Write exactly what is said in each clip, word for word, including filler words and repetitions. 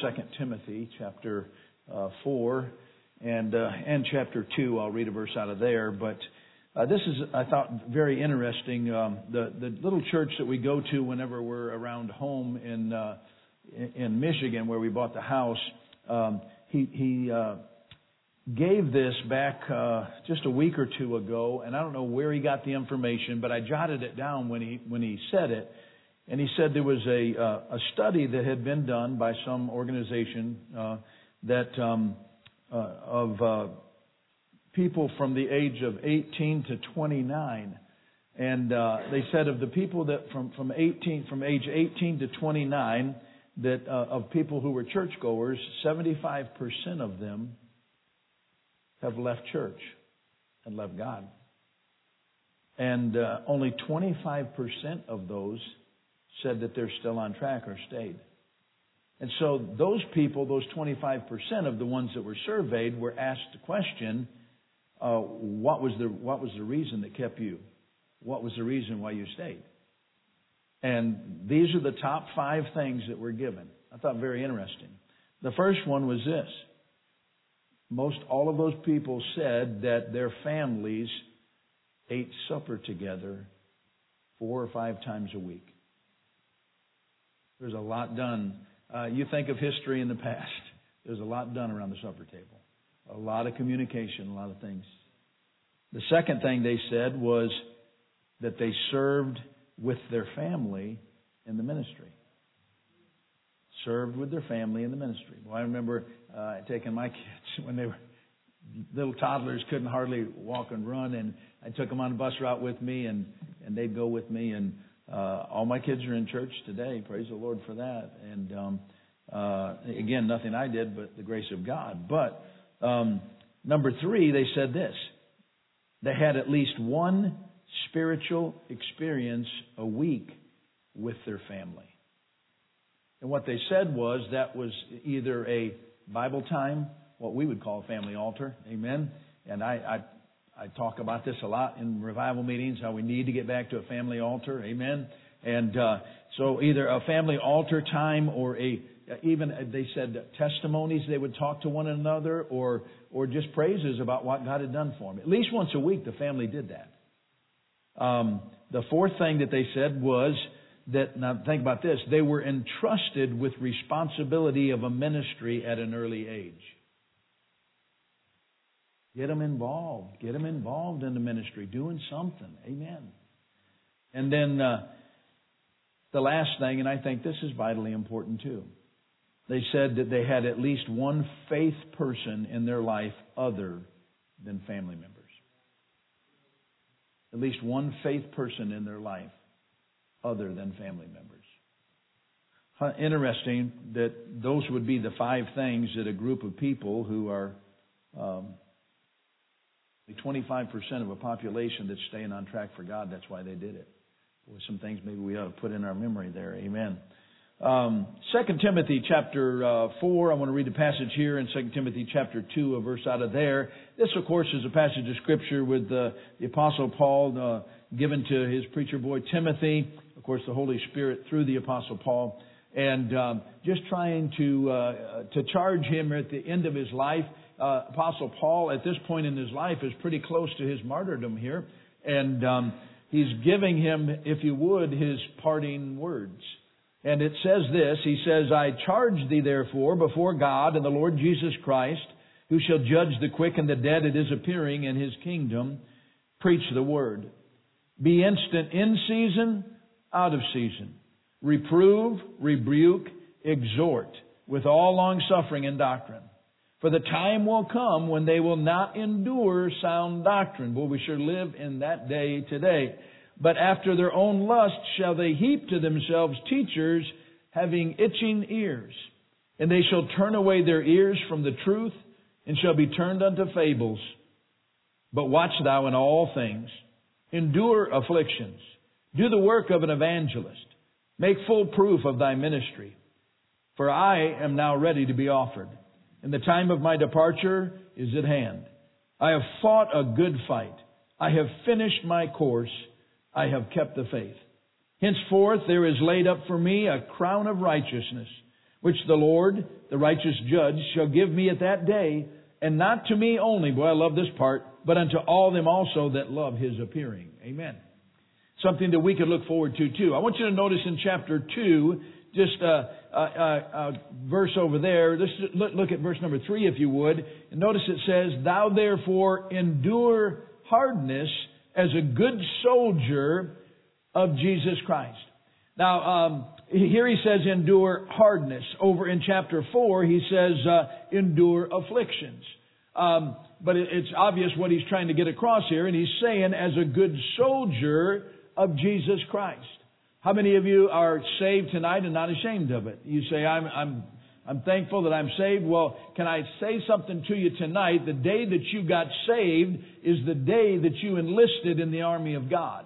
Second Timothy chapter uh, four and uh, and chapter two. I'll read a verse out of there. But uh, this is, I thought, very interesting. Um, the the little church that we go to whenever we're around home in uh, in Michigan, where we bought the house, um, he he uh, gave this back uh, just a week or two ago, and I don't know where he got the information, but I jotted it down when he when he said it. And he said there was a uh, a study that had been done by some organization uh, that um, uh, of uh, people from the age of eighteen to twenty-nine, and uh, they said of the people that from from eighteen from age eighteen to twenty-nine, that uh, of people who were churchgoers, seventy-five percent of them have left church and left God, and uh, only twenty-five percent of those said that they're still on track or stayed. And so those people, those twenty-five percent of the ones that were surveyed, were asked the question, uh, what was the what was the reason that kept you? What was the reason why you stayed? And these are the top five things that were given. I thought very interesting. The first one was this. Most all of those people said that their families ate supper together four or five times a week. There's a lot done. Uh, you think of history in the past. There's a lot done around the supper table. A lot of communication, a lot of things. The second thing they said was that they served with their family in the ministry. Served with their family in the ministry. Well, I remember uh, taking my kids when they were little toddlers, couldn't hardly walk and run, and I took them on the bus route with me, and, and they'd go with me, and Uh, all my kids are in church today. Praise the Lord for that. And um, uh, again, nothing I did, but the grace of God. But um, number three, they said this. They had at least one spiritual experience a week with their family. And what they said was that was either a Bible time, what we would call a family altar. Amen. And I... I I talk about this a lot in revival meetings, how we need to get back to a family altar. Amen. And uh, so either a family altar time or a, even they said testimonies, they would talk to one another, or or just praises about what God had done for them. At least once a week, the family did that. Um, the fourth thing that they said was that, now think about this, they were entrusted with responsibility of a ministry at an early age. Get them involved. Get them involved in the ministry, doing something. Amen. And then uh, the last thing, and I think this is vitally important too. They said that they had at least one faith person in their life other than family members. At least one faith person in their life other than family members. Huh, interesting that those would be the five things that a group of people who are... Um, twenty-five percent of a population that's staying on track for God, that's why they did it. Boy, some things maybe we ought to put in our memory there. Amen. Um, Second Timothy chapter uh, four, I want to read the passage here in Second Timothy chapter two, a verse out of there. This, of course, is a passage of Scripture with uh, the Apostle Paul uh, given to his preacher boy Timothy. Of course, the Holy Spirit through the Apostle Paul. And um, just trying to uh, to charge him at the end of his life. Uh, Apostle Paul, at this point in his life, is pretty close to his martyrdom here. And um, he's giving him, if you would, his parting words. And it says this, he says, I charge thee therefore before God and the Lord Jesus Christ, who shall judge the quick and the dead at his appearing in his kingdom, preach the word. Be instant in season, out of season. Reprove, rebuke, exhort, with all longsuffering and doctrine. For the time will come when they will not endure sound doctrine. Boy, we sure live in that day today. But after their own lust shall they heap to themselves teachers having itching ears. And they shall turn away their ears from the truth and shall be turned unto fables. But watch thou in all things. Endure afflictions. Do the work of an evangelist. Make full proof of thy ministry. For I am now ready to be offered. And the time of my departure is at hand. I have fought a good fight. I have finished my course. I have kept the faith. Henceforth there is laid up for me a crown of righteousness, which the Lord, the righteous judge, shall give me at that day, and not to me only," boy, I love this part, "but unto all them also that love His appearing." Amen. Something that we could look forward to too. I want you to notice in chapter two, just a, a, a, a verse over there. Let's look at verse number three, if you would. And notice it says, "Thou therefore endure hardness as a good soldier of Jesus Christ." Now, um, here he says endure hardness. Over in chapter four, he says uh, endure afflictions. Um, but it, it's obvious what he's trying to get across here. And he's saying as a good soldier of Jesus Christ. How many of you are saved tonight and not ashamed of it? You say, I'm, I'm, I'm thankful that I'm saved. Well, can I say something to you tonight? The day that you got saved is the day that you enlisted in the army of God.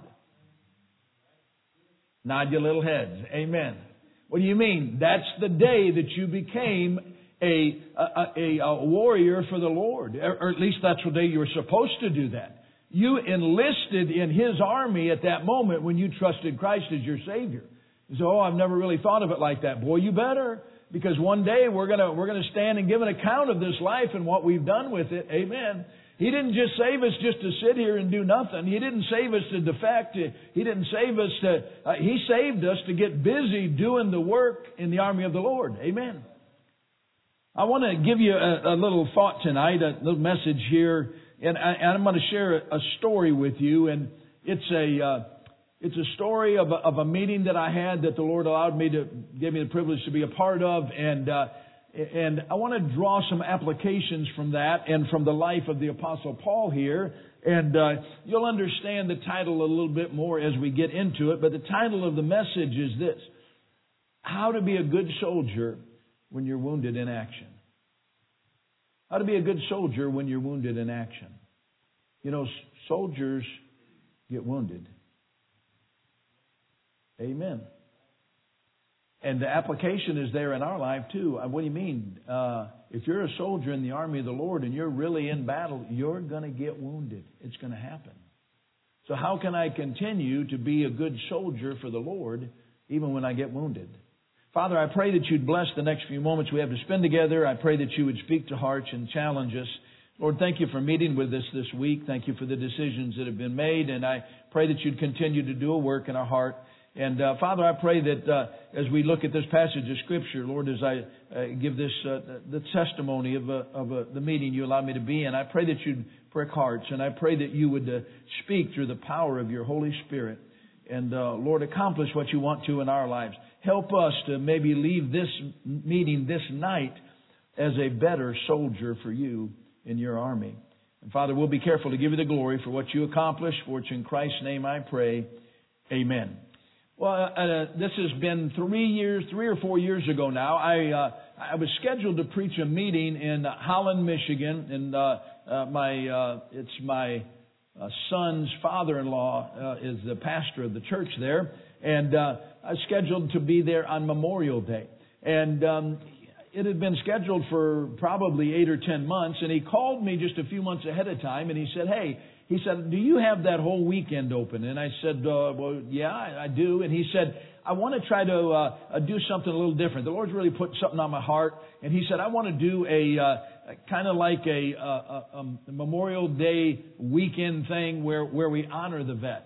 Nod your little heads. Amen. What do you mean? That's the day that you became a, a, a, a warrior for the Lord. Or at least that's the day you were supposed to do that. You enlisted in His army at that moment when you trusted Christ as your Savior. You say, "Oh, I've never really thought of it like that." Boy, you better. Because one day we're gonna, we're gonna stand and give an account of this life and what we've done with it. Amen. He didn't just save us just to sit here and do nothing. He didn't save us to defect. He didn't save us to, uh, He saved us to get busy doing the work in the army of the Lord. Amen. I want to give you a, a little thought tonight, a little message here. And, I, and I'm going to share a story with you. And it's a, uh, it's a story of a, of a meeting that I had that the Lord allowed me to, give me the privilege to be a part of. And, uh, And I want to draw some applications from that and from the life of the Apostle Paul here. And uh, you'll understand the title a little bit more as we get into it. But the title of the message is this: How to be a good soldier when you're wounded in action. How to be a good soldier when you're wounded in action. You know, soldiers get wounded. Amen. And the application is there in our life too. What do you mean? Uh, if you're a soldier in the army of the Lord and you're really in battle, you're going to get wounded. It's going to happen. So how can I continue to be a good soldier for the Lord even when I get wounded? Father, I pray that you'd bless the next few moments we have to spend together. I pray that you would speak to hearts and challenge us. Lord, thank you for meeting with us this week. Thank you for the decisions that have been made. And I pray that you'd continue to do a work in our heart. And uh, Father, I pray that uh, as we look at this passage of Scripture, Lord, as I uh, give this uh, the testimony of, uh, of uh, the meeting you allowed me to be in, I pray that you'd prick hearts. And I pray that you would uh, speak through the power of your Holy Spirit. And uh, Lord, accomplish what you want to in our lives. Help us to maybe leave this meeting this night as a better soldier for you in your army. And Father, we'll be careful to give you the glory for what you accomplished. For it's in Christ's name I pray. Amen. Well, uh, this has been three years, three or four years ago now. I uh, I was scheduled to preach a meeting in Holland, Michigan, and uh, uh, my uh, it's my uh, son's father-in-law uh, is the pastor of the church there, and uh, I was scheduled to be there on Memorial Day, and um, it had been scheduled for probably eight or ten months, and he called me just a few months ahead of time, and he said, "Hey." He said, "Do you have that whole weekend open?" And I said, uh, well, yeah, I, I do. And he said, "I want to try to uh, do something a little different. The Lord's really put something on my heart." And he said, "I want to do a uh, kind of like a, a, a, a Memorial Day weekend thing where, where we honor the vets."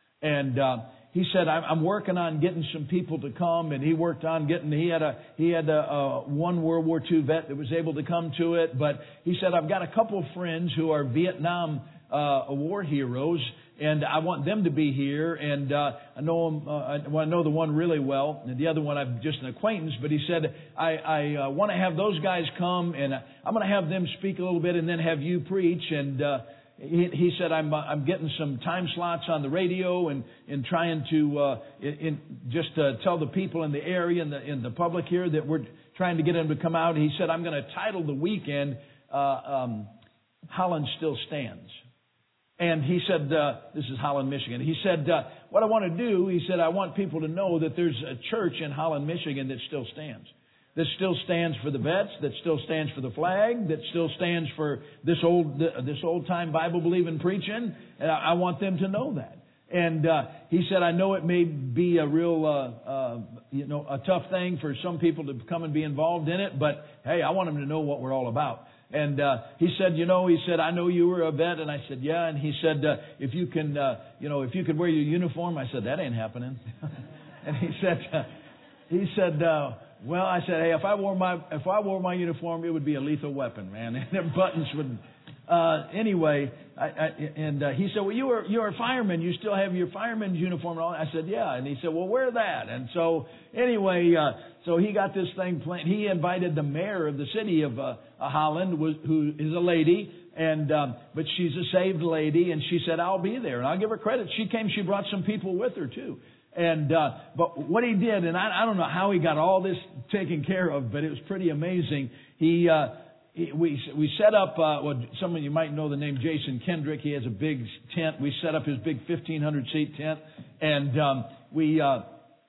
And uh, he said, "I'm working on getting some people to come." And he worked on getting, he had a, he had a, a one World War Two vet that was able to come to it. But he said, "I've got a couple of friends who are Vietnam Uh, war heroes, and I want them to be here. And uh, I know them, uh, well, I know the one really well, and the other one I'm just an acquaintance. But he said, I, I uh, want to have those guys come, and I'm going to have them speak a little bit, and then have you preach." And uh, he, he said, "I'm uh, I'm getting some time slots on the radio, and and trying to uh, in, in just uh, tell the people in the area and the in the public here that we're trying to get them to come out." He said, "I'm going to title the weekend uh, um, Holland Still Stands." And he said, uh, this is Holland, Michigan. He said, uh, what I want to do, he said, I want people to know that there's a church in Holland, Michigan that still stands. That still stands for the vets, that still stands for the flag, that still stands for this old, this old time Bible believing preaching. And I, I want them to know that. And uh, he said, I know it may be a real uh, uh, you know, a tough thing for some people to come and be involved in it, but hey, I want them to know what we're all about. And uh, he said, you know, he said, I know you were a vet, and I said, yeah. And he said, uh, if you can, uh, you know, if you could wear your uniform, I said, that ain't happening. And he said, uh, he said, uh, well, I said, hey, if I wore my if I wore my uniform, it would be a lethal weapon, man. And the buttons would. Uh, anyway, I, I, and uh, he said, well, you were you're a fireman. You still have your fireman's uniform and all that? I said, yeah. And he said, well, wear that. And so anyway, uh, so he got this thing planned. He invited the mayor of the city of uh, Holland, was, who is a lady, and um, but she's a saved lady, and she said, I'll be there. And I'll give her credit. She came. She brought some people with her too. And uh, but what he did, and I, I don't know how he got all this taken care of, but it was pretty amazing. He. Uh, We we set up, uh, well, some of you might know the name Jason Kendrick. He has a big tent. We set up his big fifteen hundred seat tent, and um, we uh,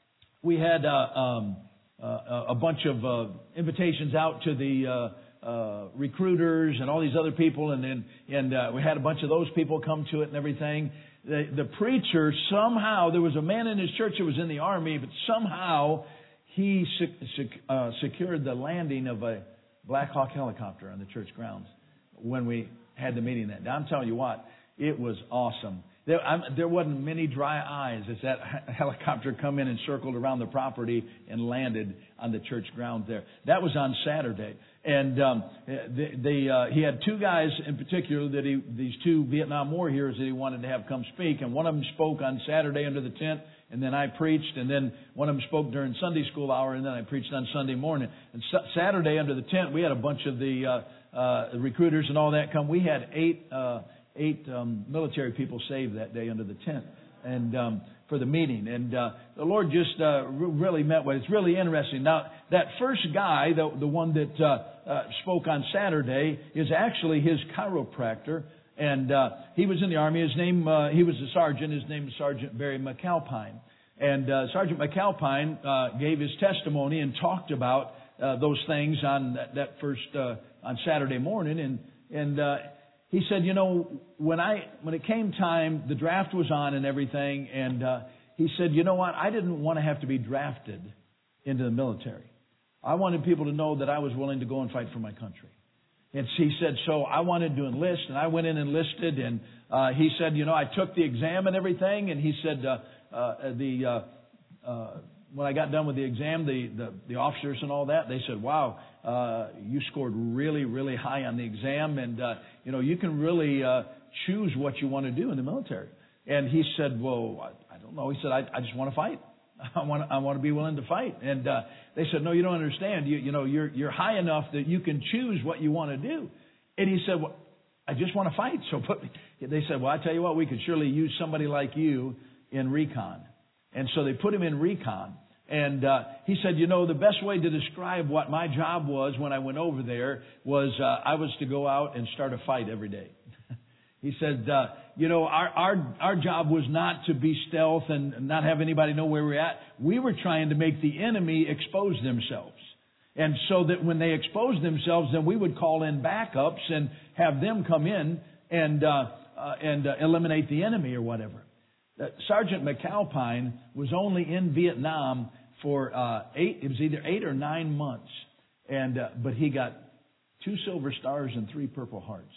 we had uh, um, uh, a bunch of uh, invitations out to the uh, uh, recruiters and all these other people, and then and uh, we had a bunch of those people come to it and everything. The, the preacher somehow, there was a man in his church that was in the army, but somehow he sec- sec- uh, secured the landing of a Black Hawk helicopter on the church grounds when we had the meeting that day. I'm telling you what, it was awesome. There, I'm, there wasn't many dry eyes as that helicopter come in and circled around the property and landed on the church grounds there. That was on Saturday. And um, the, the, uh, he had two guys in particular that he, these two Vietnam War heroes that he wanted to have come speak. And one of them spoke on Saturday under the tent. And then I preached, and then one of them spoke during Sunday school hour, and then I preached on Sunday morning. And Saturday under the tent, we had a bunch of the uh, uh, recruiters and all that come. We had eight uh, eight um, military people saved that day under the tent, and um, for the meeting. And uh, the Lord just uh, really met with. It's really interesting. Now that first guy, the the one that uh, uh, spoke on Saturday, is actually his chiropractor. And uh, he was in the Army. His name, uh, he was a sergeant. His name was Sergeant Barry McAlpine. And uh, Sergeant McAlpine uh, gave his testimony and talked about uh, those things on that, that first uh, on Saturday morning. And and uh, he said, you know, when I when it came time, the draft was on and everything. And uh, he said, you know what? I didn't want to have to be drafted into the military. I wanted people to know that I was willing to go and fight for my country. And he said, so I wanted to enlist, and I went in and enlisted, and uh, he said, you know, I took the exam and everything, and he said, uh, uh, the uh, uh, when I got done with the exam, the, the, the officers and all that, they said, wow, uh, you scored really, really high on the exam, and, uh, you know, you can really uh, choose what you want to do in the military. And he said, well, I, I don't know. He said, I, I just want to fight. I want to, I want to be willing to fight. And uh, they said, no, you don't understand. You, you know, you're, you're high enough that you can choose what you want to do. And he said, well, I just want to fight. So put me. They said, well, I tell you what, we could surely use somebody like you in recon. And so they put him in recon. And uh, he said, you know, the best way to describe what my job was when I went over there was uh, I was to go out and start a fight every day. He said, uh, you know, our, our, our job was not to be stealth and not have anybody know where we're at. We were trying to make the enemy expose themselves. And so that when they exposed themselves, then we would call in backups and have them come in and, uh, uh, and uh, eliminate the enemy or whatever. Uh, Sergeant McAlpine was only in Vietnam for uh, eight, it was either eight or nine months. And, uh, but he got two silver stars and three purple hearts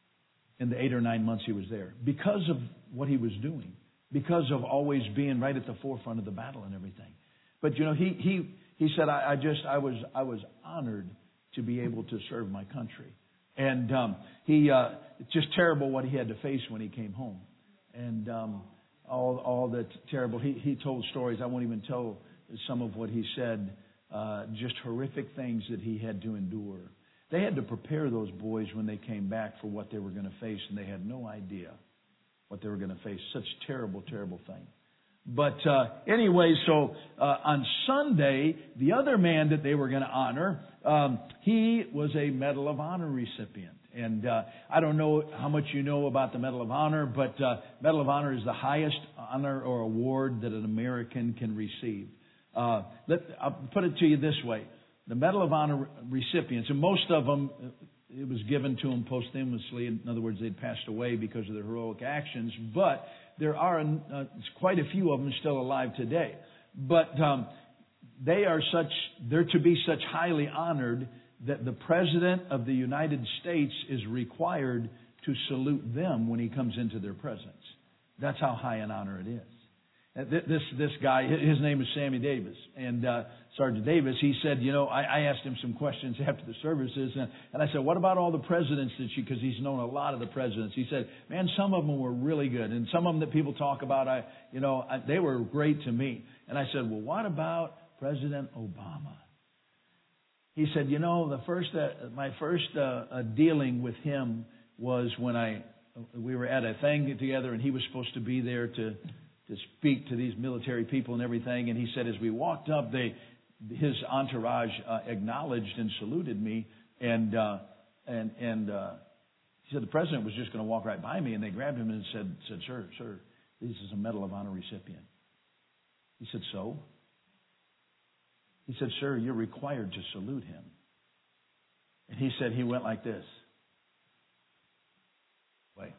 in the eight or nine months he was there, because of what he was doing, because of always being right at the forefront of the battle and everything. But you know, he he he said, I, I just I was I was honored to be able to serve my country, and um, he uh, it's just terrible what he had to face when he came home, and um, all all the terrible. He he told stories. I won't even tell some of what he said. Uh, just horrific things that he had to endure. They had to prepare those boys when they came back for what they were going to face, and they had no idea what they were going to face. Such terrible, terrible thing. But uh, anyway, so uh, on Sunday, the other man that they were going to honor, um, he was a Medal of Honor recipient. And uh, I don't know how much you know about the Medal of Honor, but uh, Medal of Honor is the highest honor or award that an American can receive. Uh, let, I'll put it to you this way. The Medal of Honor recipients, and most of them, it was given to them posthumously. In other words, they'd passed away because of their heroic actions. But there are uh, quite a few of them still alive today. But um, they are such, they're to be such highly honored that the President of the United States is required to salute them when he comes into their presence. That's how high an honor it is. This this guy, his name is Sammy Davis, and uh, Sergeant Davis, he said, you know, I, I asked him some questions after the services, and, and I said, what about all the presidents that you, because he's known a lot of the presidents. He said, man, some of them were really good, and some of them that people talk about, I, you know, I, they were great to me. And I said, well, what about President Obama? He said, you know, the first, uh, my first uh, uh, dealing with him was when I, we were at a thing together, and he was supposed to be there to, to speak to these military people and everything. And he said, as we walked up, they, his entourage uh, acknowledged and saluted me, and uh, and and uh, he said the president was just going to walk right by me, and they grabbed him and said, said, sir, sir, this is a Medal of Honor recipient. He said, so? He said, sir, you're required to salute him. And he said he went like this. Wait.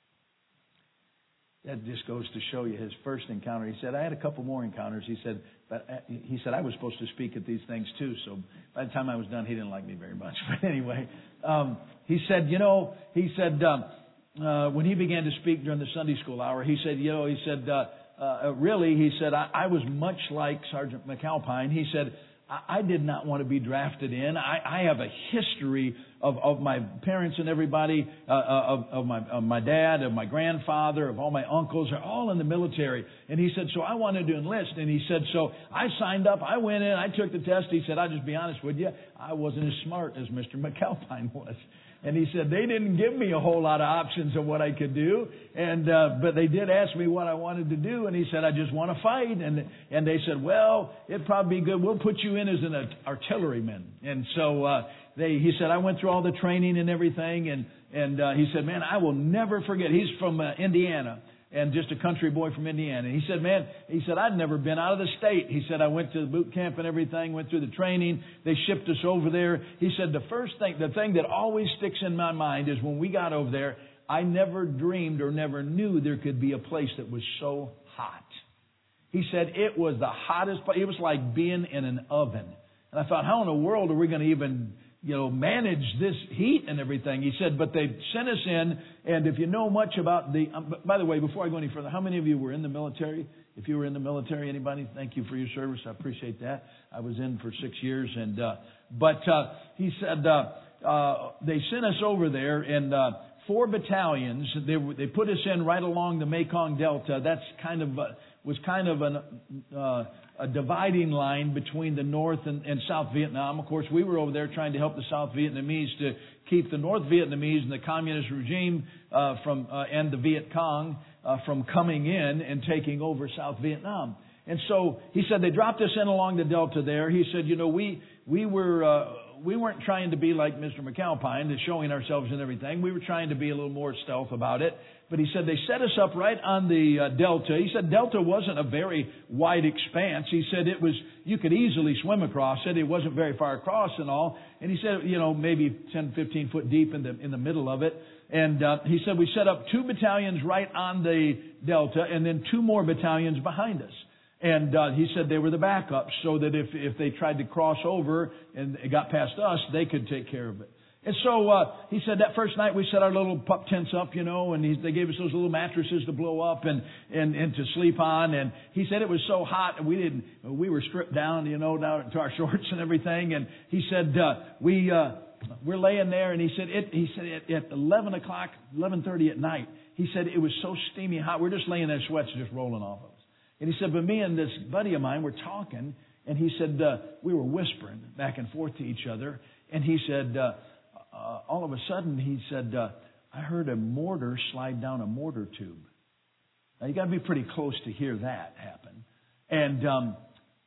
That just goes to show you his first encounter. He said, I had a couple more encounters. He said, but he said, I was supposed to speak at these things too. So by the time I was done, he didn't like me very much. But anyway, um, he said, you know, he said, um, uh, when he began to speak during the Sunday school hour, he said, you know, he said, uh, uh, really, he said, I, I was much like Sergeant McAlpine. He said, I did not want to be drafted in. I, I have a history of, of my parents and everybody, uh, of, of, my, of my dad, of my grandfather, of all my uncles. They're all in the military. And he said, so I wanted to enlist. And he said, so I signed up. I went in. I took the test. He said, I'll just be honest with you. I wasn't as smart as Mister McAlpine was. And he said, they didn't give me a whole lot of options of what I could do. And, uh, but they did ask me what I wanted to do. And he said, I just want to fight. And, and they said, well, it'd probably be good. We'll put you in as an artilleryman. And so, uh, they, he said, I went through all the training and everything. And, and, uh, he said, man, I will never forget. He's from uh, Indiana. And just a country boy from Indiana. He said, man, he said, I'd never been out of the state. He said, I went to the boot camp and everything, went through the training. They shipped us over there. He said, the first thing, the thing that always sticks in my mind is when we got over there, I never dreamed or never knew there could be a place that was so hot. He said, it was the hottest place. It was like being in an oven. And I thought, how in the world are we going to even, you know, manage this heat and everything? He said, but they sent us in, and if you know much about the, um, by the way, before I go any further, how many of you were in the military? If you were in the military, anybody? Thank you for your service. I appreciate that. I was in for six years, and, uh, but, uh, he said, uh, uh, they sent us over there, and, uh, four battalions, they, they put us in right along the Mekong Delta. That's kind of, uh, was kind of an, uh, a dividing line between the North and, and South Vietnam. Of course, we were over there trying to help the South Vietnamese to keep the North Vietnamese and the communist regime uh, from uh, and the Viet Cong uh, from coming in and taking over South Vietnam. And so he said they dropped us in along the Delta there. He said, you know, we we were uh, we weren't trying to be like Mister McAlpine, showing ourselves and everything. We were trying to be a little more stealth about it. But he said they set us up right on the uh, Delta. He said Delta wasn't a very wide expanse. He said it was, you could easily swim across it. It wasn't very far across and all. And he said, you know, maybe ten, fifteen foot deep in the in the middle of it. And uh, he said we set up two battalions right on the Delta and then two more battalions behind us. And uh, he said they were the backups so that if, if they tried to cross over and it got past us, they could take care of it. And so uh, he said that first night we set our little pup tents up, you know, and he, they gave us those little mattresses to blow up and, and, and to sleep on. And he said it was so hot and we didn't, we were stripped down, you know, down to our shorts and everything. And he said uh, we uh, we're laying there, and he said it. He said at, at eleven o'clock, eleven thirty at night, he said it was so steamy hot. We're just laying there, sweats just rolling off of us. And he said, but me and this buddy of mine were talking, and he said uh, we were whispering back and forth to each other. And he said. Uh, Uh, all of a sudden, he said, uh, I heard a mortar slide down a mortar tube. Now, you got to be pretty close to hear that happen. And um,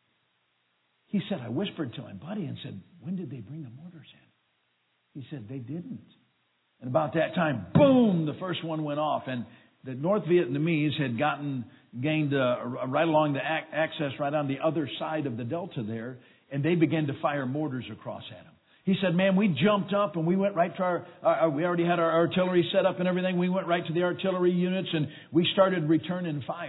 he said, I whispered to my buddy and said, when did they bring the mortars in? He said, they didn't. And about that time, boom, the first one went off. And the North Vietnamese had gotten, gained uh, right along the ac- access right on the other side of the Delta there, and they began to fire mortars across at them. He said, man, we jumped up and we went right to our, uh, we already had our artillery set up and everything. We went right to the artillery units and we started returning fire.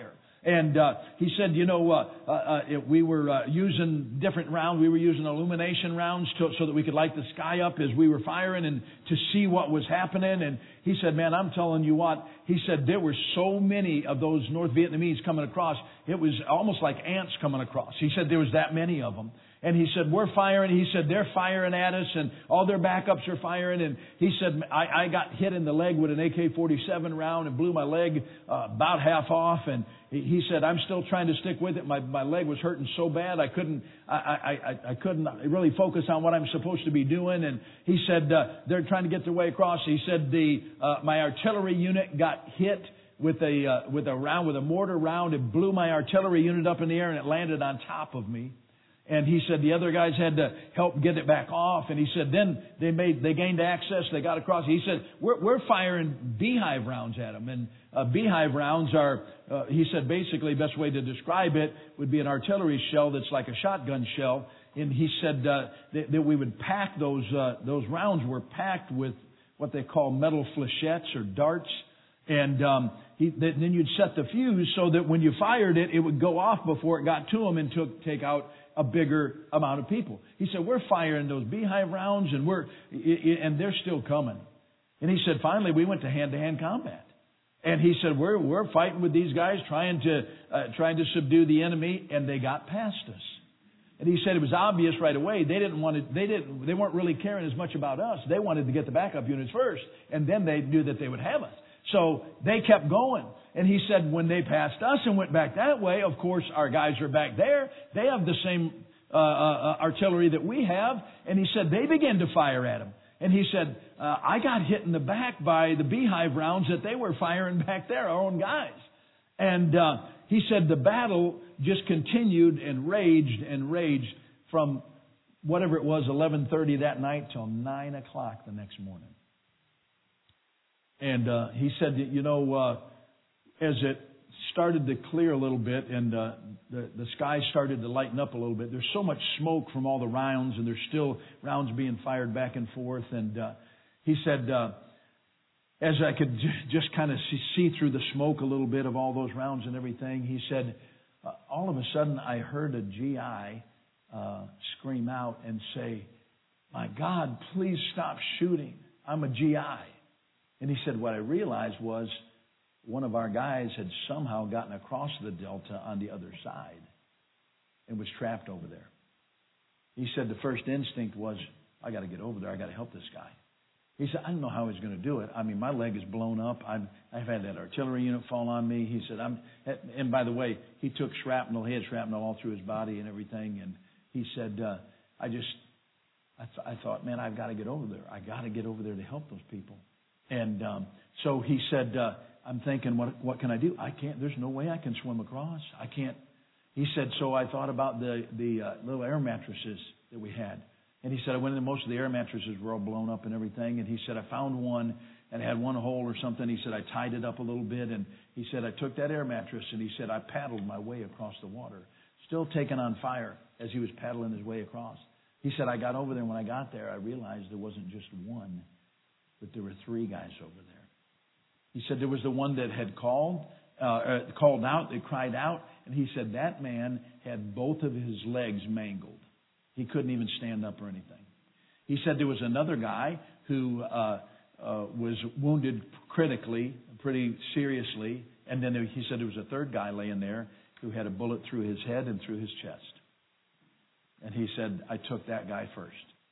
And uh, he said, you know, uh, uh, uh, we were uh, using different rounds. We were using illumination rounds to, so that we could light the sky up as we were firing and to see what was happening. And he said, man, I'm telling you what, he said there were so many of those North Vietnamese coming across. It was almost like ants coming across. He said there was that many of them. And he said, we're firing. He said, they're firing at us, and all their backups are firing. And he said, I, I got hit in the leg with an A K forty-seven round and blew my leg uh, about half off. And he, he said, I'm still trying to stick with it. My, my leg was hurting so bad I couldn't, I, I, I, I couldn't really focus on what I'm supposed to be doing. And he said, uh, they're trying to get their way across. He said, the uh, my artillery unit got hit with a uh, with a round, with a mortar round. It blew my artillery unit up in the air, and it landed on top of me. And he said the other guys had to help get it back off. And he said then they made they gained access. They got across. He said we're, we're firing beehive rounds at them. And uh, beehive rounds are, uh, he said basically the best way to describe it would be an artillery shell that's like a shotgun shell. And he said uh, that, that we would pack those uh, those rounds were packed with what they call metal flechettes or darts. And um, he, then you'd set the fuse so that when you fired it, it would go off before it got to them and took take out a bigger amount of people. He said, we're firing those beehive rounds, and we're and they're still coming. And he said, finally, we went to hand-to-hand combat. And he said, we're we're fighting with these guys, trying to uh, trying to subdue the enemy, and they got past us. And he said it was obvious right away. They didn't want to. They didn't. They weren't really caring as much about us. They wanted to get the backup units first, and then they knew that they would have us. So they kept going. And he said when they passed us and went back that way, of course, our guys are back there. They have the same uh, uh, artillery that we have. And he said they began to fire at them. And he said, uh, I got hit in the back by the beehive rounds that they were firing back there, our own guys. And uh, he said the battle just continued and raged and raged from whatever it was, eleven thirty that night till nine o'clock the next morning. And uh, he said, that, you know, uh, as it started to clear a little bit and uh, the, the sky started to lighten up a little bit, there's so much smoke from all the rounds, and there's still rounds being fired back and forth. And uh, he said, uh, as I could j- just kind of see, see through the smoke a little bit of all those rounds and everything, he said, uh, all of a sudden I heard a G I uh, scream out and say, my God, please stop shooting. I'm a G I. And he said, what I realized was one of our guys had somehow gotten across the delta on the other side and was trapped over there. He said the first instinct was, I got to get over there. I got to help this guy. He said, I don't know how he's going to do it. I mean, my leg is blown up. I've, I've had that artillery unit fall on me. He said, I'm, and by the way, he took shrapnel. He had shrapnel all through his body and everything. And he said, uh, I just, I, th- I thought, man, I've got to get over there. I got to get over there to help those people. And um, so he said, uh, I'm thinking, what what can I do? I can't, there's no way I can swim across. I can't. He said, so I thought about the, the uh, little air mattresses that we had. And he said, I went into most of the air mattresses were all blown up and everything. And he said, I found one and it had one hole or something. He said, I tied it up a little bit. And he said, I took that air mattress and he said, I paddled my way across the water, still taking on fire as he was paddling his way across. He said, I got over there. And when I got there, I realized there wasn't just one, but there were three guys over there. He said there was the one that had called, uh, uh, called out, that cried out. And he said that man had both of his legs mangled. He couldn't even stand up or anything. He said there was another guy who uh, uh, was wounded critically, pretty seriously. And then there, he said there was a third guy laying there who had a bullet through his head and through his chest. And he said, I took that guy first.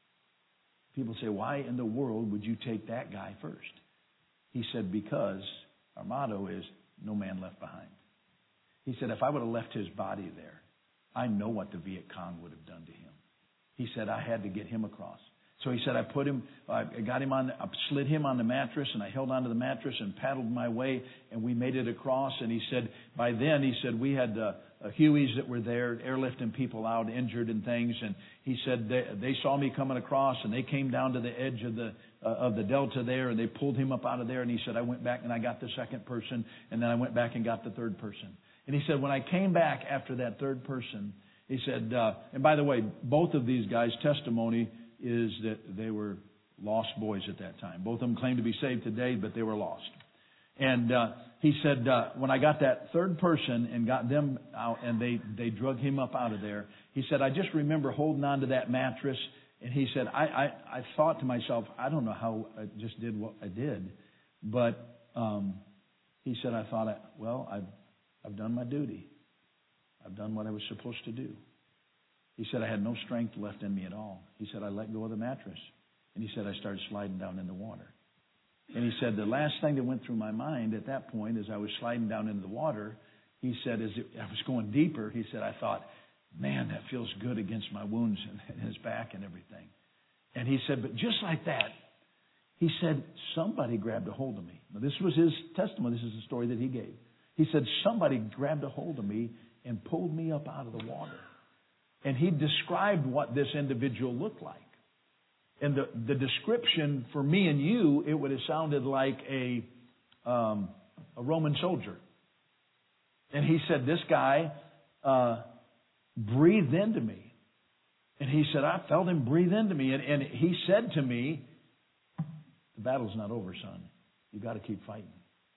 People say, why in the world would you take that guy first? He said, because our motto is no man left behind. He said, if I would have left his body there, I know what the Viet Cong would have done to him. He said, I had to get him across. So he said, I put him, I got him on, I slid him on the mattress, and I held onto the mattress and paddled my way, and we made it across. And he said, by then, he said, we had uh, uh, Hueys that were there, airlifting people out, injured and things. And he said they, they saw me coming across, and they came down to the edge of the uh, of the delta there, and they pulled him up out of there. And he said, I went back and I got the second person, and then I went back and got the third person. And he said, when I came back after that third person, he said, uh, and by the way, both of these guys' testimony is that they were lost boys at that time. Both of them claim to be saved today, but they were lost. And uh, he said, uh, when I got that third person and got them out and they, they drug him up out of there, he said, I just remember holding on to that mattress. And he said, I, I, I thought to myself, I don't know how I just did what I did. But um, he said, I thought, I, well, I've, I've done my duty. I've done what I was supposed to do. He said, I had no strength left in me at all. He said, I let go of the mattress. And he said, I started sliding down in the water. And he said, the last thing that went through my mind at that point as I was sliding down into the water, he said, as it, I was going deeper, he said, I thought, man, that feels good against my wounds and his back and everything. And he said, but just like that, he said, somebody grabbed a hold of me. Now, this was his testimony. This is the story that he gave. He said, somebody grabbed a hold of me and pulled me up out of the water. And he described what this individual looked like. And the, the description for me and you, it would have sounded like a, um, a Roman soldier. And he said, this guy uh, breathed into me. And he said, I felt him breathe into me. And, and he said to me, the battle's not over, son. You've got to keep fighting.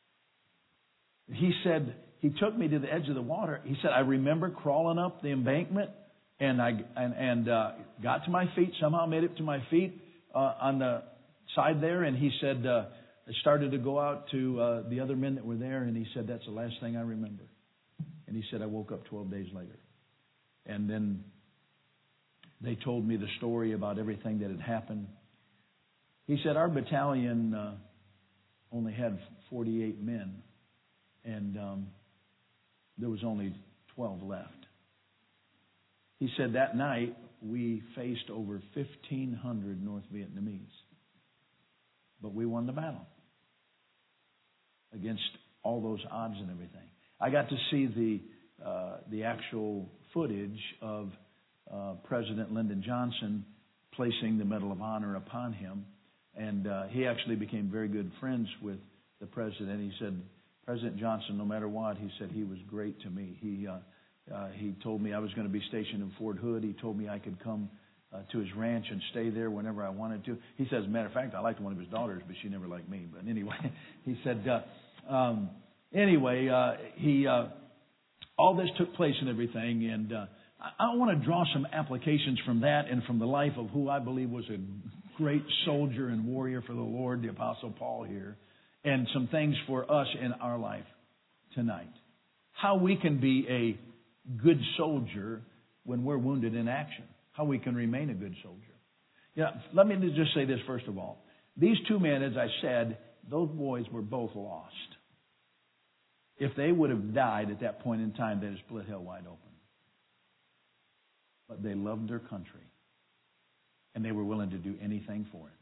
He said, he took me to the edge of the water. He said, I remember crawling up the embankment. And I and, and uh, got to my feet, somehow made it to my feet uh, on the side there. And he said, uh, I started to go out to uh, the other men that were there. And he said, that's the last thing I remember. And he said, I woke up twelve days later. And then they told me the story about everything that had happened. He said, our battalion uh, only had forty-eight men. And um, there was only twelve left. He said that night we faced over fifteen hundred North Vietnamese. But we won the battle against all those odds and everything. I got to see the uh, the actual footage of uh, President Lyndon Johnson placing the Medal of Honor upon him. And uh, he actually became very good friends with the president. He said, President Johnson, no matter what, he said he was great to me. He uh, Uh, he told me I was going to be stationed in Fort Hood. He told me I could come uh, to his ranch and stay there whenever I wanted to. He says, as a matter of fact, I liked one of his daughters, but she never liked me. But anyway, he said, uh, um, anyway, uh, he uh, all this took place and everything. And uh, I, I want to draw some applications from that and from the life of who I believe was a great soldier and warrior for the Lord, the Apostle Paul here, and some things for us in our life tonight. How we can be a good soldier when we're wounded in action. How we can remain a good soldier. Yeah, let me just say this first of all. These two men, as I said, those boys were both lost. If they would have died at that point in time, they'd have split hell wide open. But they loved their country. And they were willing to do anything for it.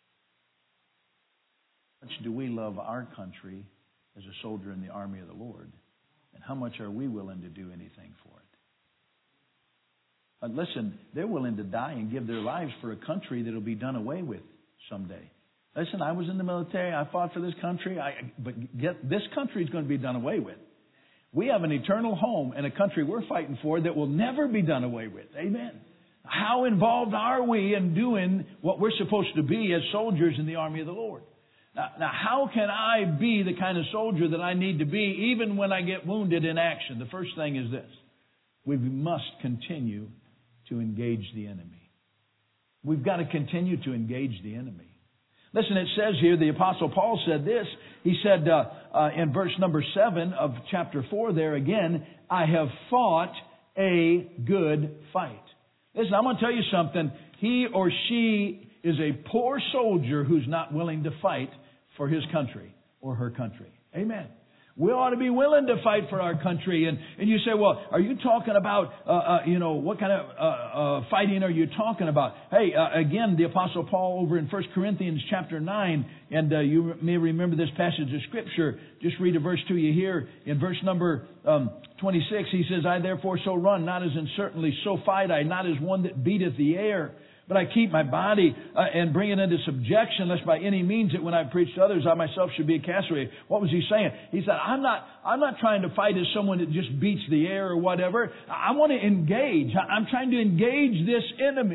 How much do we love our country as a soldier in the army of the Lord? And how much are we willing to do anything for it? But listen, they're willing to die and give their lives for a country that will be done away with someday. Listen, I was in the military. I fought for this country. I, but get, this country is going to be done away with. We have an eternal home and a country we're fighting for that will never be done away with. Amen. How involved are we in doing what we're supposed to be as soldiers in the army of the Lord? Now, now, how can I be the kind of soldier that I need to be even when I get wounded in action? The first thing is this. We must continue to engage the enemy. We've got to continue to engage the enemy. Listen, it says here, the Apostle Paul said this. He said uh, uh, in verse number seven of chapter four there again, I have fought a good fight. Listen, I'm going to tell you something. He or she is a poor soldier who's not willing to fight for his country or her country. Amen. We ought to be willing to fight for our country. And, and you say, well, are you talking about, uh, uh, you know, what kind of uh, uh, fighting are you talking about? Hey, uh, again, the Apostle Paul over in First Corinthians chapter nine, and uh, you may remember this passage of Scripture. Just read a verse to you here. In verse number um, twenty-six, he says, I therefore so run, not as uncertainly, so fight I, not as one that beateth the air. But I keep my body uh, and bring it into subjection, lest by any means that when I preach to others, I myself should be a castaway. What was he saying? He said, I'm not, I'm not trying to fight as someone that just beats the air or whatever. I want to engage. I'm trying to engage this enemy.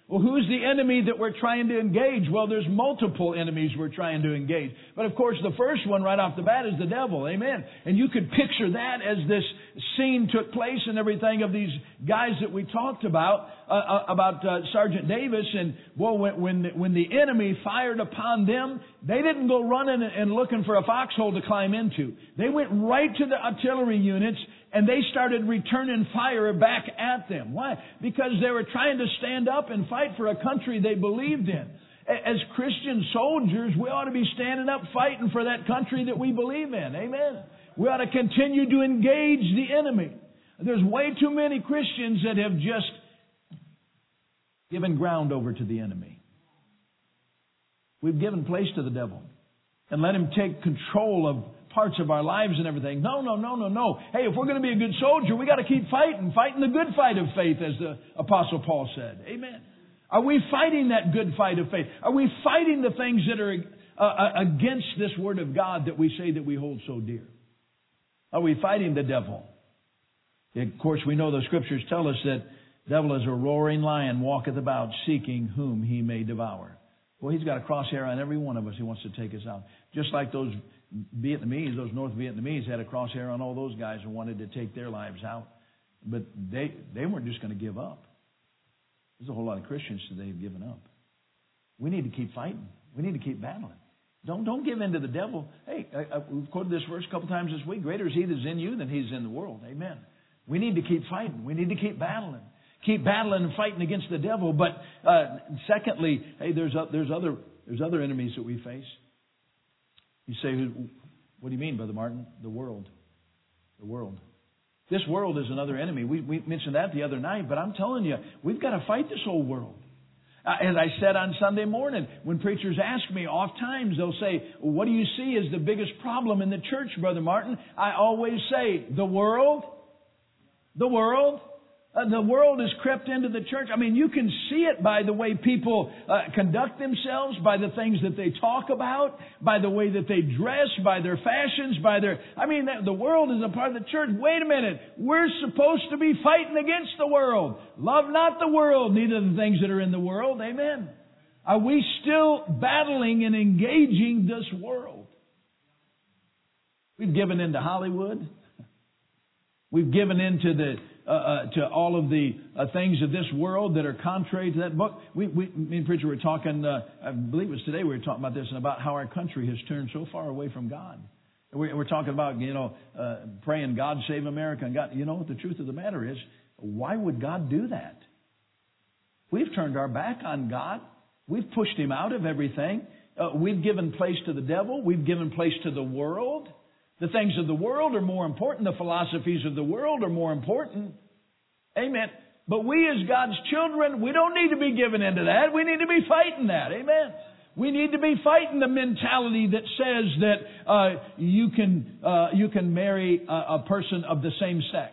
Well, who's the enemy that we're trying to engage? Well, there's multiple enemies we're trying to engage. But of course, the first one right off the bat is the devil. Amen. And you could picture that as this scene took place and everything of these guys that we talked about, uh, about uh, Sergeant Davis. And, well, when, when, when the enemy fired upon them, they didn't go running and looking for a foxhole to climb into. They went right to the artillery units and they started returning fire back at them. Why? Because they were trying to stand up and fight for a country they believed in. As Christian soldiers, we ought to be standing up fighting for that country that we believe in. Amen. We ought to continue to engage the enemy. There's way too many Christians that have just given ground over to the enemy. We've given place to the devil and let him take control of parts of our lives and everything. No, no, no, no, no. Hey, if we're going to be a good soldier, we got to keep fighting, fighting the good fight of faith, as the Apostle Paul said. Amen. Are we fighting that good fight of faith? Are we fighting the things that are uh, against this Word of God that we say that we hold so dear? Are we fighting the devil? Of course, we know the Scriptures tell us that the devil is a roaring lion, walketh about, seeking whom he may devour. Well, he's got a crosshair on every one of us. He wants to take us out. Just like those Vietnamese, those North Vietnamese had a crosshair on all those guys who wanted to take their lives out. But they, they weren't just going to give up. There's a whole lot of Christians today who've given up. We need to keep fighting. We need to keep battling. Don't, don't give in to the devil. Hey, I, I, we've quoted this verse a couple times this week. Greater is he that's in you than he's in the world. Amen. We need to keep fighting. We need to keep battling. Keep battling and fighting against the devil. But uh, secondly, hey, there's uh, there's other there's other enemies that we face. You say, what do you mean, Brother Martin? The world. The world. This world is another enemy. We, we mentioned that the other night, but I'm telling you, we've got to fight this whole world. Uh, as I said on Sunday morning, when preachers ask me, oft times they'll say, what do you see as the biggest problem in the church, Brother Martin? I always say, the world. The world. Uh, the world has crept into the church. I mean, you can see it by the way people uh, conduct themselves, by the things that they talk about, by the way that they dress, by their fashions, by their... I mean, the world is a part of the church. Wait a minute. We're supposed to be fighting against the world. Love not the world, neither the things that are in the world. Amen. Are we still battling and engaging this world? We've given in to Hollywood. We've given in to the... Uh, uh, to all of the uh, things of this world that are contrary to that book. We, we, me and Preacher were talking, uh, I believe it was today we were talking about this, and about how our country has turned so far away from God. We're, we're talking about, you know, uh, praying God save America. And God, you know what the truth of the matter is? Why would God do that? We've turned our back on God. We've pushed Him out of everything. Uh, we've given place to the devil. We've given place to the world. The things of the world are more important. The philosophies of the world are more important. Amen. But we as God's children, we don't need to be given into that. We need to be fighting that. Amen. We need to be fighting the mentality that says that uh, you can uh, you can marry a, a person of the same sex.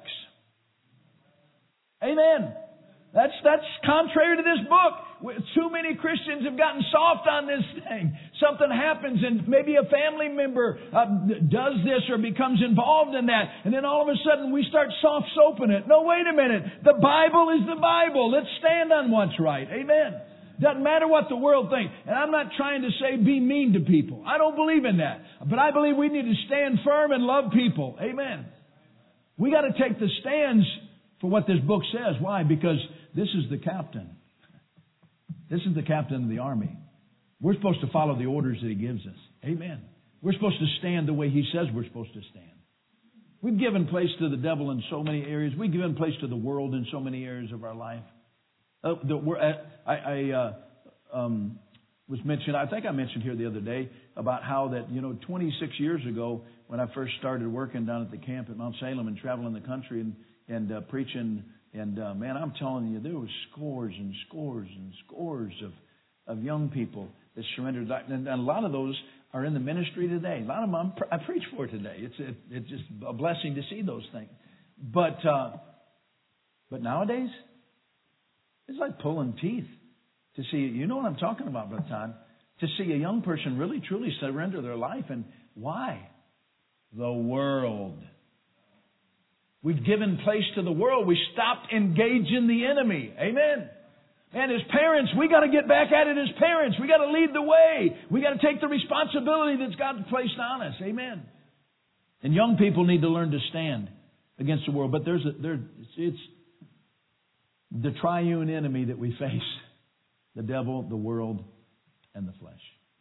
Amen. That's that's contrary to this book. Too many Christians have gotten soft on this thing. Something happens and maybe a family member uh, does this or becomes involved in that. And then all of a sudden we start soft soaping it. No, wait a minute. The Bible is the Bible. Let's stand on what's right. Amen. Doesn't matter what the world thinks. And I'm not trying to say be mean to people. I don't believe in that. But I believe we need to stand firm and love people. Amen. We got to take the stands for what this book says. Why? Because this is the captain. This is the captain of the army. We're supposed to follow the orders that he gives us. Amen. We're supposed to stand the way he says we're supposed to stand. We've given place to the devil in so many areas. We've given place to the world in so many areas of our life. Uh, the, we're, I, I uh, um, was mentioned, I think I mentioned here the other day about how that, you know, twenty-six years ago when I first started working down at the camp at Mount Salem and traveling the country and, and uh, preaching. And, uh, man, I'm telling you, there were scores and scores and scores of, of young people that surrendered. And, and a lot of those are in the ministry today. A lot of them I'm, I preach for today. It's, it, it's just a blessing to see those things. But, uh, but nowadays, it's like pulling teeth to see, you know what I'm talking about, Brother Todd, to see a young person really, truly surrender their life. And why? The world. We've given place to the world. We stopped engaging the enemy. Amen. And as parents, we got to get back at it as parents. We got to lead the way. We got to take the responsibility that's God placed on us. Amen. And young people need to learn to stand against the world. But there's a, there, it's, it's the triune enemy that we face. The devil, the world, and the flesh.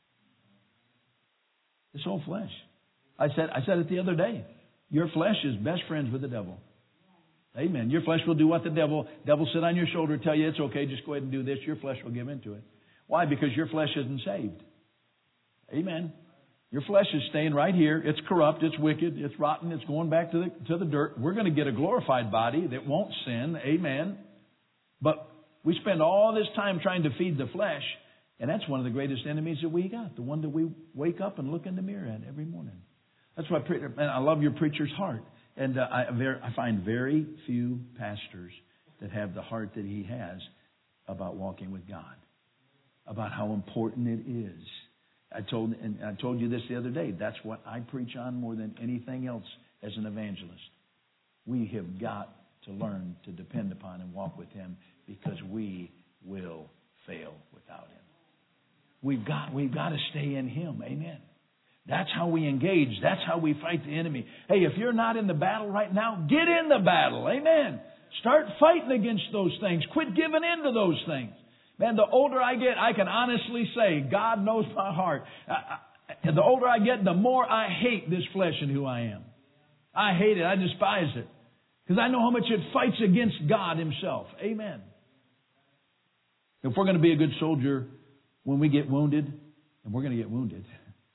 This whole flesh. I said, I said it the other day. Your flesh is best friends with the devil. Amen. Your flesh will do what the devil, devil sit on your shoulder, tell you it's okay, just go ahead and do this. Your flesh will give into it. Why? Because your flesh isn't saved. Amen. Your flesh is staying right here. It's corrupt. It's wicked. It's rotten. It's going back to the, to the dirt. We're going to get a glorified body that won't sin. Amen. But we spend all this time trying to feed the flesh, and that's one of the greatest enemies that we got, the one that we wake up and look in the mirror at every morning. That's why, man, I love your preacher's heart. And uh, I, very, I find very few pastors that have the heart that he has about walking with God, about how important it is. I told, and I told you this the other day. That's what I preach on more than anything else as an evangelist. We have got to learn to depend upon and walk with Him, because we will fail without Him. We've got, we've got to stay in Him. Amen. That's how we engage. That's how we fight the enemy. Hey, if you're not in the battle right now, get in the battle. Amen. Start fighting against those things. Quit giving in to those things. Man, the older I get, I can honestly say, God knows my heart. I, I, the older I get, the more I hate this flesh and who I am. I hate it. I despise it. Because I know how much it fights against God Himself. Amen. If we're going to be a good soldier when we get wounded, and we're going to get wounded,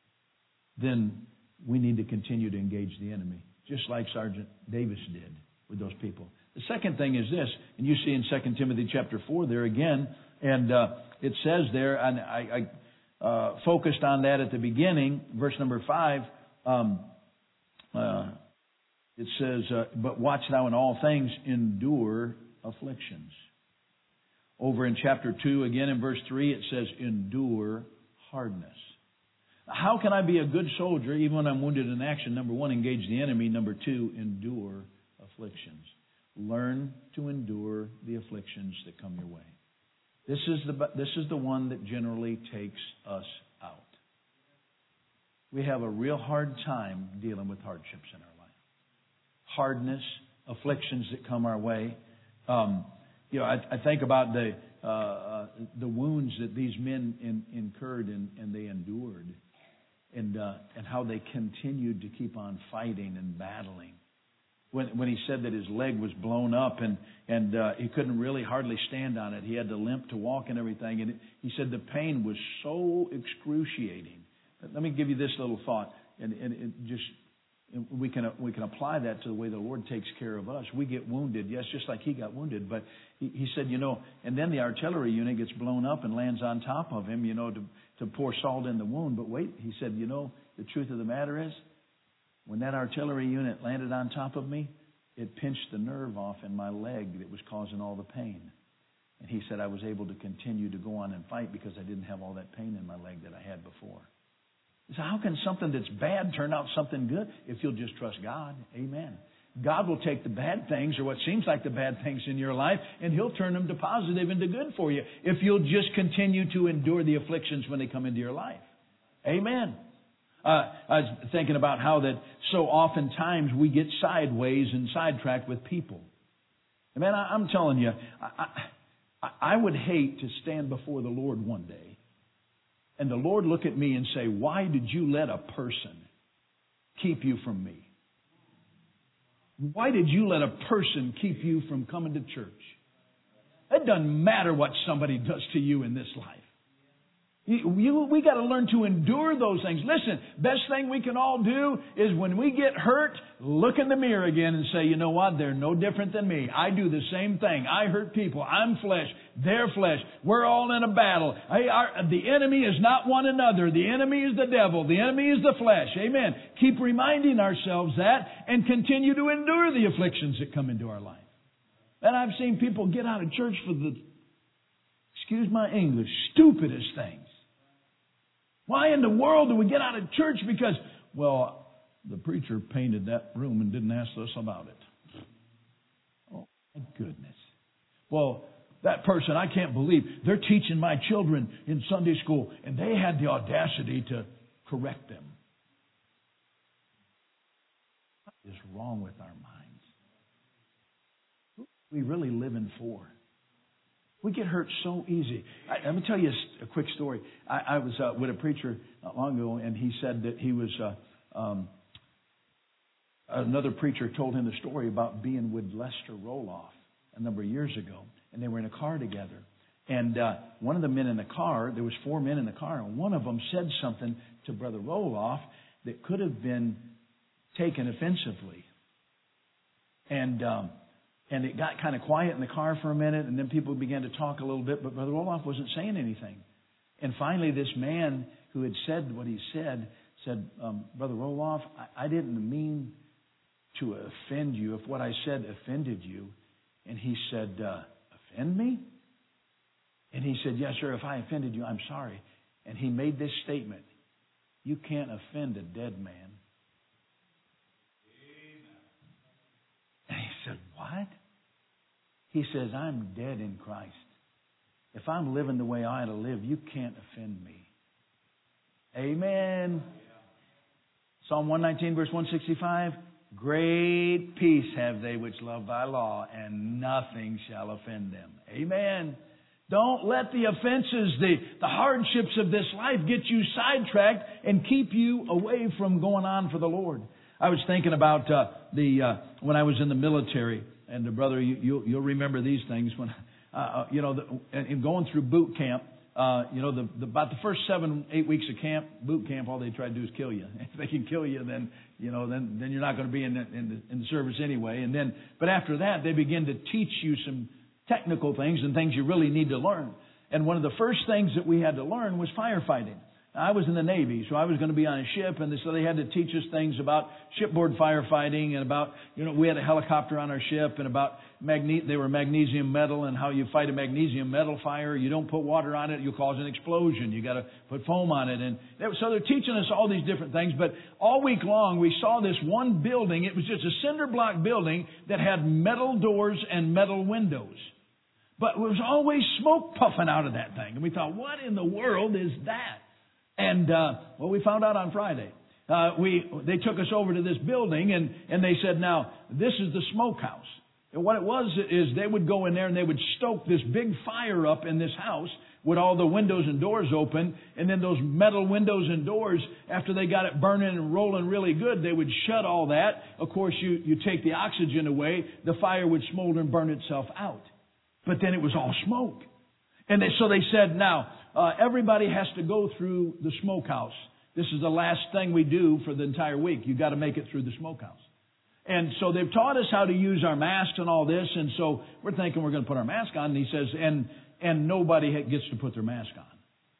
then we need to continue to engage the enemy, just like Sergeant Davis did with those people. The second thing is this, and you see in Second Timothy chapter four there again, and uh, it says there, and I, I uh, focused on that at the beginning, verse number five, um, uh, it says, uh, but watch thou in all things endure afflictions. Over in chapter two, again in verse three, it says endure hardness. How can I be a good soldier even when I'm wounded in action? Number one, engage the enemy. Number two, endure afflictions. Learn to endure the afflictions that come your way. This is the, this is the one that generally takes us out. We have a real hard time dealing with hardships in our life. Hardness, afflictions that come our way. Um, you know, I, I think about the uh, uh, the wounds that these men in, incurred and, and they endured. And uh, and how they continued to keep on fighting and battling. When when he said that his leg was blown up and and uh, he couldn't really hardly stand on it, he had to limp to walk and everything. And it, he said the pain was so excruciating. Let me give you this little thought, and and it just we can we can apply that to the way the Lord takes care of us. We get wounded, yes, just like he got wounded. But he, he said, you know, and then the artillery unit gets blown up and lands on top of him, you know, to to pour salt in the wound. But wait, he said, you know, the truth of the matter is, when that artillery unit landed on top of me, it pinched the nerve off in my leg that was causing all the pain. And he said I was able to continue to go on and fight because I didn't have all that pain in my leg that I had before. So how can something that's bad turn out something good? If you'll just trust God. Amen. God will take the bad things, or what seems like the bad things in your life, and He'll turn them to positive and to good for you if you'll just continue to endure the afflictions when they come into your life. Amen. Uh, I was thinking about how that so oftentimes we get sideways and sidetracked with people. And man, I, I'm telling you, I, I, I would hate to stand before the Lord one day and the Lord look at me and say, why did you let a person keep you from me? Why did you let a person keep you from coming to church? It doesn't matter what somebody does to you in this life. You, you, we got to learn to endure those things. Listen, best thing we can all do is when we get hurt, look in the mirror again and say, you know what? They're no different than me. I do the same thing. I hurt people. I'm flesh. They're flesh. We're all in a battle. I, our, the enemy is not one another. The enemy is the devil. The enemy is the flesh. Amen. Keep reminding ourselves that and continue to endure the afflictions that come into our life. And I've seen people get out of church for the, excuse my English, stupidest things. Why in the world do we get out of church? Because, well, the preacher painted that room and didn't ask us about it. Oh, my goodness. Well, that person, I can't believe they're teaching my children in Sunday school, and they had the audacity to correct them. What is wrong with our minds? Who are we really living for? We get hurt so easy. I, let me tell you a, a quick story. I, I was uh, with a preacher not long ago, and he said that he was... Uh, um, another preacher told him the story about being with Lester Roloff a number of years ago. And they were in a car together. And uh, one of the men in the car, there was four men in the car, and one of them said something to Brother Roloff that could have been taken offensively. And um, and it got kind of quiet in the car for a minute, and then people began to talk a little bit, but Brother Roloff wasn't saying anything. And finally, this man who had said what he said, said, um, Brother Roloff, I, I didn't mean to offend you if what I said offended you. And he said, uh, offend me? And he said, yes, sir, if I offended you, I'm sorry. And he made this statement, you can't offend a dead man. Amen. And he said, what? He says, I'm dead in Christ. If I'm living the way I ought to live, you can't offend me. Amen. Psalm one nineteen, verse one sixty-five. Great peace have they which love thy law, and nothing shall offend them. Amen. Don't let the offenses, the, the hardships of this life get you sidetracked and keep you away from going on for the Lord. I was thinking about uh, the uh, when I was in the military, and uh, brother, you, you'll, you'll remember these things when uh, you know, the, in going through boot camp. Uh, you know, the, the, about the first seven, eight weeks of camp, boot camp, all they try to do is kill you. If they can kill you, then, you know, then, then you're not going to be in the, in the, in the service anyway. And then, but after that, they begin to teach you some technical things and things you really need to learn. And one of the first things that we had to learn was firefighting. I was in the Navy, so I was going to be on a ship, and so they had to teach us things about shipboard firefighting and about, you know, we had a helicopter on our ship and about magne- they were magnesium metal and how you fight a magnesium metal fire. You don't put water on it, you'll cause an explosion. You got to put foam on it. And so they're teaching us all these different things, but all week long we saw this one building. It was just a cinder block building that had metal doors and metal windows. But there was always smoke puffing out of that thing. And we thought, what in the world is that? And, uh, well, we found out on Friday. Uh, we, they took us over to this building and, and they said, now, this is the smokehouse. And what it was is they would go in there and they would stoke this big fire up in this house with all the windows and doors open. And then those metal windows and doors, after they got it burning and rolling really good, they would shut all that. Of course, you, you take the oxygen away, the fire would smolder and burn itself out. But then it was all smoke. And they, so they said, now, uh, everybody has to go through the smokehouse. This is the last thing we do for the entire week. You've got to make it through the smokehouse. And so they've taught us how to use our masks and all this. And so we're thinking we're going to put our mask on. And he says, and, and nobody gets to put their mask on.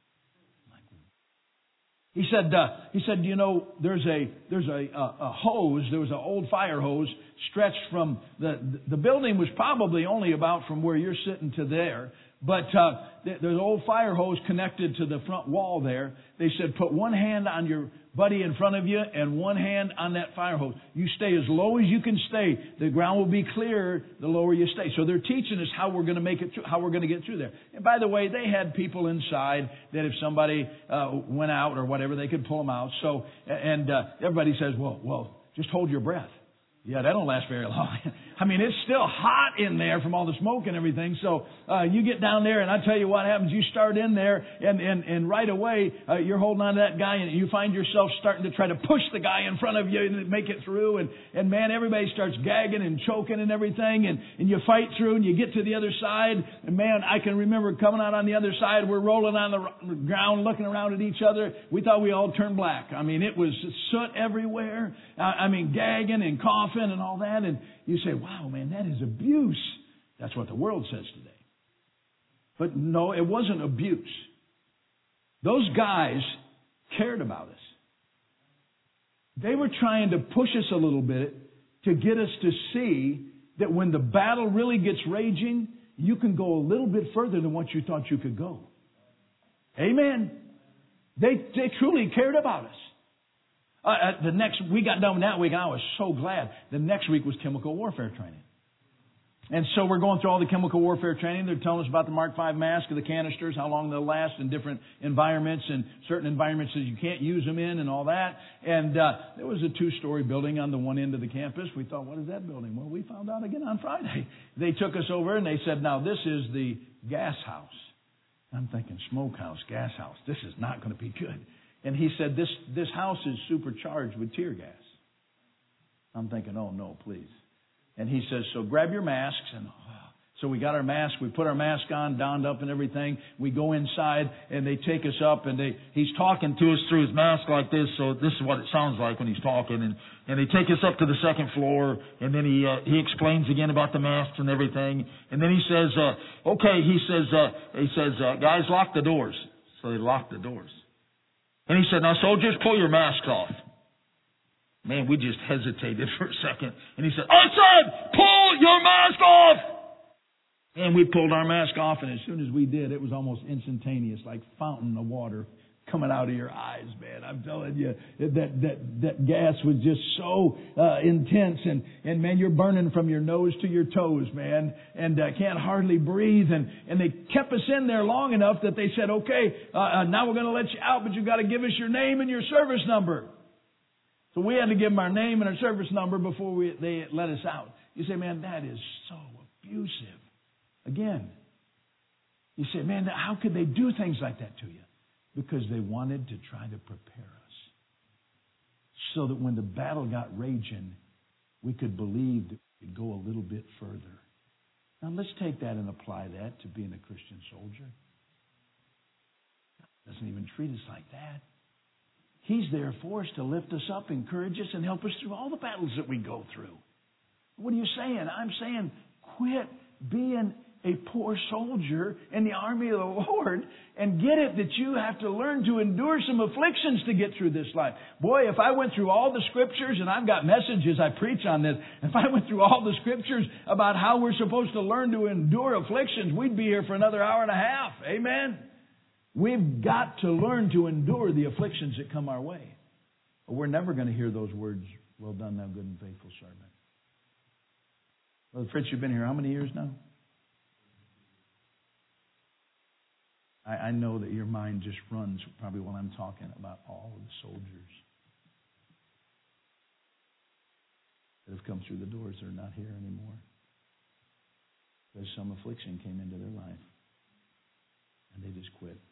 He said, uh, he said, you know, there's a, there's a, a, a hose. There was an old fire hose stretched from the, the building was probably only about from where you're sitting to there. But uh, there's an old fire hose connected to the front wall there. They said, put one hand on your buddy in front of you and one hand on that fire hose. You stay as low as you can stay. The ground will be clear the lower you stay. So they're teaching us how we're going to make it through, how we're going to get through there. And by the way, they had people inside that if somebody uh, went out or whatever, they could pull them out. So, and uh, everybody says, well, well, just hold your breath. Yeah, that don't last very long. I mean, it's still hot in there from all the smoke and everything. So uh, you get down there, and I tell you what happens. You start in there, and and, and right away uh, you're holding on to that guy, and you find yourself starting to try to push the guy in front of you and make it through. And, and man, everybody starts gagging and choking and everything, and, and you fight through, and you get to the other side. And man, I can remember coming out on the other side. We're rolling on the ground, looking around at each other. We thought we all turned black. I mean, it was soot everywhere. I, I mean, gagging and coughing and all that, and you say, wow, man, that is abuse. That's what the world says today. But no, it wasn't abuse. Those guys cared about us. They were trying to push us a little bit to get us to see that when the battle really gets raging, you can go a little bit further than what you thought you could go. Amen. They, they truly cared about us. Uh, the next, we got done with that week, and I was so glad. The next week was chemical warfare training. And so we're going through all the chemical warfare training. They're telling us about the Mark five mask, the canisters, how long they'll last in different environments, and certain environments that you can't use them in and all that. And uh, there was a two-story building on the one end of the campus. We thought, what is that building? Well, we found out again on Friday. They took us over and they said, now this is the gas house. I'm thinking, smokehouse, gas house. This is not going to be good. And he said, this, this house is supercharged with tear gas. I'm thinking, oh, no, please. And he says, so grab your masks. And oh. So we got our mask. We put our mask on, donned up and everything. We go inside, and they take us up, and they he's talking to us through his mask like this. So this is what it sounds like when he's talking. And, and they take us up to the second floor, and then he uh, he explains again about the masks and everything. And then he says, uh, okay, he says, uh, he says, uh, guys, lock the doors. So they locked the doors. And he said, now, soldiers, pull your masks off. Man, we just hesitated for a second. And he said, I said, pull your mask off! And we pulled our mask off, and as soon as we did, it was almost instantaneous, like fountain of water coming out of your eyes, man. I'm telling you, that that that gas was just so uh, intense, and, and man, you're burning from your nose to your toes, man, and uh, can't hardly breathe. And, and they kept us in there long enough that they said, okay, uh, uh, now we're going to let you out, but you've got to give us your name and your service number. So we had to give them our name and our service number before we, they let us out. You say, man, that is so abusive. Again, you say, man, how could they do things like that to you? Because they wanted to try to prepare us so that when the battle got raging, we could believe that we could go a little bit further. Now, let's take that and apply that to being a Christian soldier. God doesn't even treat us like that. He's there for us to lift us up, encourage us, and help us through all the battles that we go through. What are you saying? I'm saying quit being a poor soldier in the army of the Lord and get it that you have to learn to endure some afflictions to get through this life. Boy, if I went through all the scriptures, and I've got messages I preach on this, if I went through all the scriptures about how we're supposed to learn to endure afflictions, we'd be here for another hour and a half. Amen? We've got to learn to endure the afflictions that come our way. But we're never going to hear those words, well done, thou good and faithful servant. Brother Fritz, you've been here how many years now? I, I know that your mind just runs probably when I'm talking about all of the soldiers that have come through the doors that are not here anymore. Because some affliction came into their life and they just quit.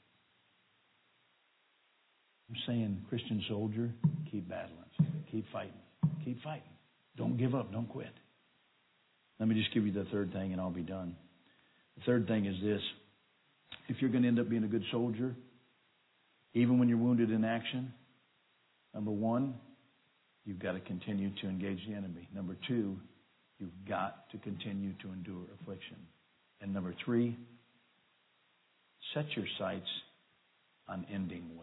I'm saying, Christian soldier, keep battling. Keep fighting. Keep fighting. Don't give up. Don't quit. Let me just give you the third thing and I'll be done. The third thing is this. If you're going to end up being a good soldier, even when you're wounded in action, number one, you've got to continue to engage the enemy. Number two, you've got to continue to endure affliction. And number three, set your sights on ending well.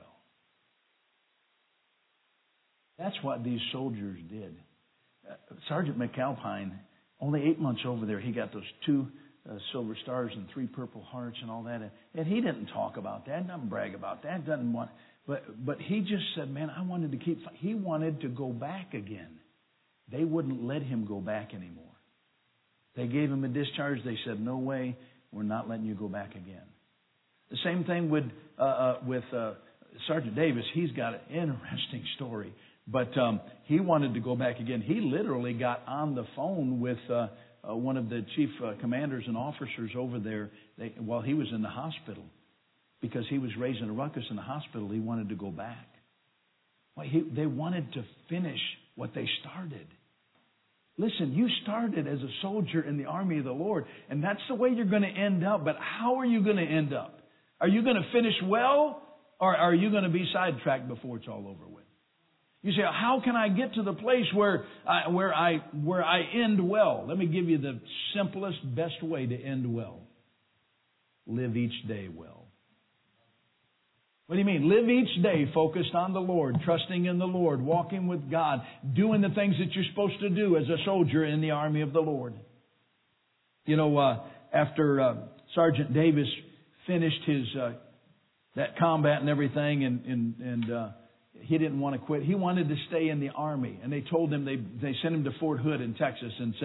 That's what these soldiers did. Uh, Sergeant McAlpine, only eight months over there, he got those two uh, silver stars and three purple hearts and all that. And, and he didn't talk about that, doesn't brag about that, doesn't want. But but he just said, man, I wanted to keep. He wanted to go back again. They wouldn't let him go back anymore. They gave him a discharge. They said, no way, we're not letting you go back again. The same thing with uh, uh, with uh, Sergeant Davis. He's got an interesting story. But um, he wanted to go back again. He literally got on the phone with uh, uh, one of the chief uh, commanders and officers over there they, while he was in the hospital. Because he was raising a ruckus in the hospital, he wanted to go back. Well, he, they wanted to finish what they started. Listen, you started as a soldier in the army of the Lord, and that's the way you're going to end up. But how are you going to end up? Are you going to finish well, or are you going to be sidetracked before it's all over with? You say, how can I get to the place where I, where I where I end well? Let me give you the simplest, best way to end well. Live each day well. What do you mean? Live each day focused on the Lord, trusting in the Lord, walking with God, doing the things that you're supposed to do as a soldier in the army of the Lord. You know, uh, after uh, Sergeant Davis finished his uh, that combat and everything, and and, and uh, he didn't want to quit. He wanted to stay in the army, and they told him they they sent him to Fort Hood in Texas and said,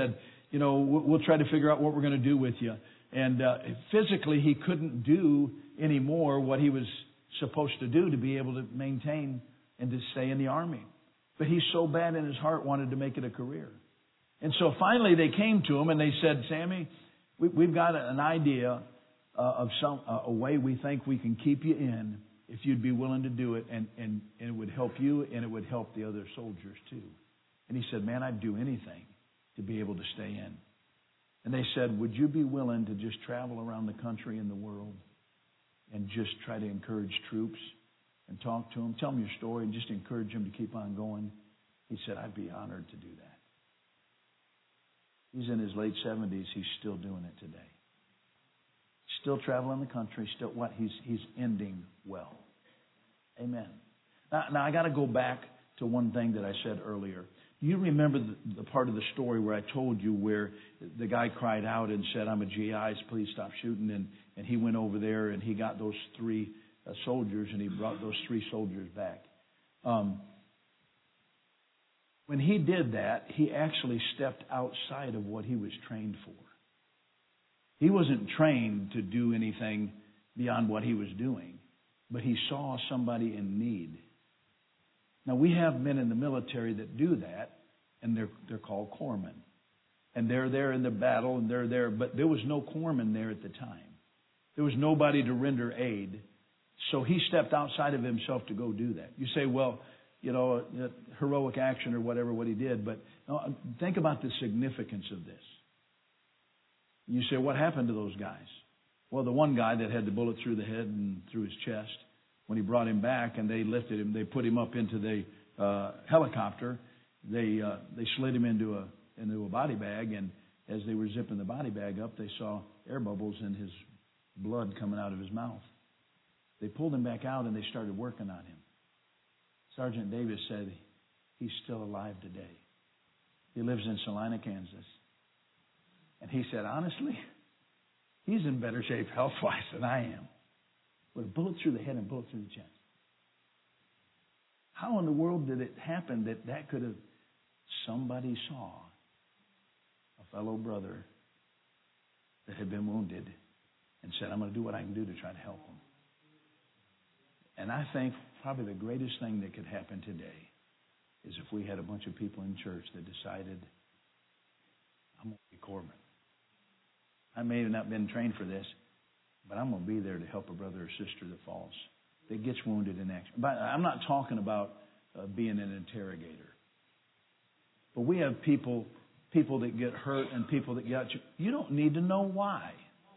you know, we'll, we'll try to figure out what we're going to do with you. And uh, physically, he couldn't do anymore what he was supposed to do to be able to maintain and to stay in the Army. But he so bad in his heart wanted to make it a career. And so finally they came to him and they said, Sammy, we, we've got an idea uh, of some uh, a way we think we can keep you in if you'd be willing to do it, and, and, and it would help you and it would help the other soldiers too. And he said, man, I'd do anything to be able to stay in. And they said, would you be willing to just travel around the country and the world and just try to encourage troops and talk to them, tell them your story, and just encourage them to keep on going? He said, I'd be honored to do that. He's in his late seventies. He's still doing it today. Still traveling the country. Still what? He's he's ending well. Amen. Now, now I got to go back to one thing that I said earlier. You remember the, the part of the story where I told you where the guy cried out and said, I'm a G I, please stop shooting. And, and he went over there and he got those three uh, soldiers and he brought those three soldiers back. Um, when he did that, he actually stepped outside of what he was trained for. He wasn't trained to do anything beyond what he was doing, but he saw somebody in need. Now, we have men in the military that do that, and they're they're called corpsmen. And they're there in the battle, and they're there, but there was no corpsman there at the time. There was nobody to render aid. So he stepped outside of himself to go do that. You say, well, you know, heroic action or whatever, what he did, but no, think about the significance of this. You say, what happened to those guys? Well, the one guy that had the bullet through the head and through his chest, when he brought him back and they lifted him, they put him up into the uh, helicopter. They uh, they slid him into a into a body bag, and as they were zipping the body bag up, they saw air bubbles and his blood coming out of his mouth. They pulled him back out and they started working on him. Sergeant Davis said he's still alive today. He lives in Salina, Kansas. And he said, honestly, he's in better shape health-wise than I am. With a bullet through the head and a bullet through the chest. How in the world did it happen that that could have... Somebody saw a fellow brother that had been wounded and said, I'm going to do what I can do to try to help him. And I think probably the greatest thing that could happen today is if we had a bunch of people in church that decided, I'm going to be corpsman. I may have not been trained for this, but I'm going to be there to help a brother or sister that falls, that gets wounded in action. But I'm not talking about uh, being an interrogator. But we have people, people that get hurt and people that get... You don't need to know why.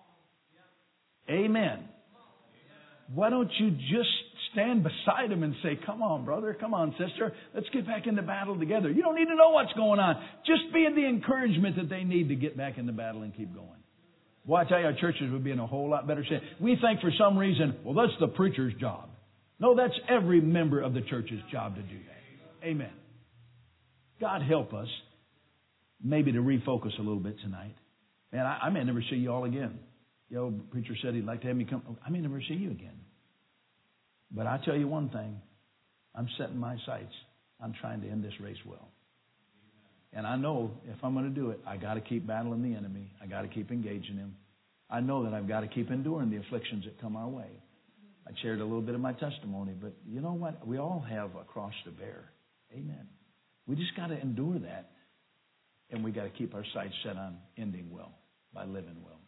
Amen. Why don't you just stand beside them and say, come on, brother, come on, sister, let's get back in the battle together. You don't need to know what's going on. Just be the encouragement that they need to get back in the battle and keep going. Boy, I tell you, our churches would be in a whole lot better shape. We think for some reason, well, that's the preacher's job. No, that's every member of the church's job to do that. Amen. God help us maybe to refocus a little bit tonight. Man, I, I may never see you all again. The old preacher said he'd like to have me come. I may never see you again. But I tell you one thing. I'm setting my sights on trying to end this race well. And I know if I'm going to do it, I got to keep battling the enemy. I got to keep engaging him. I know that I've got to keep enduring the afflictions that come our way. I shared a little bit of my testimony, but you know what? We all have a cross to bear. Amen. We just got to endure that, and we got to keep our sights set on ending well by living well.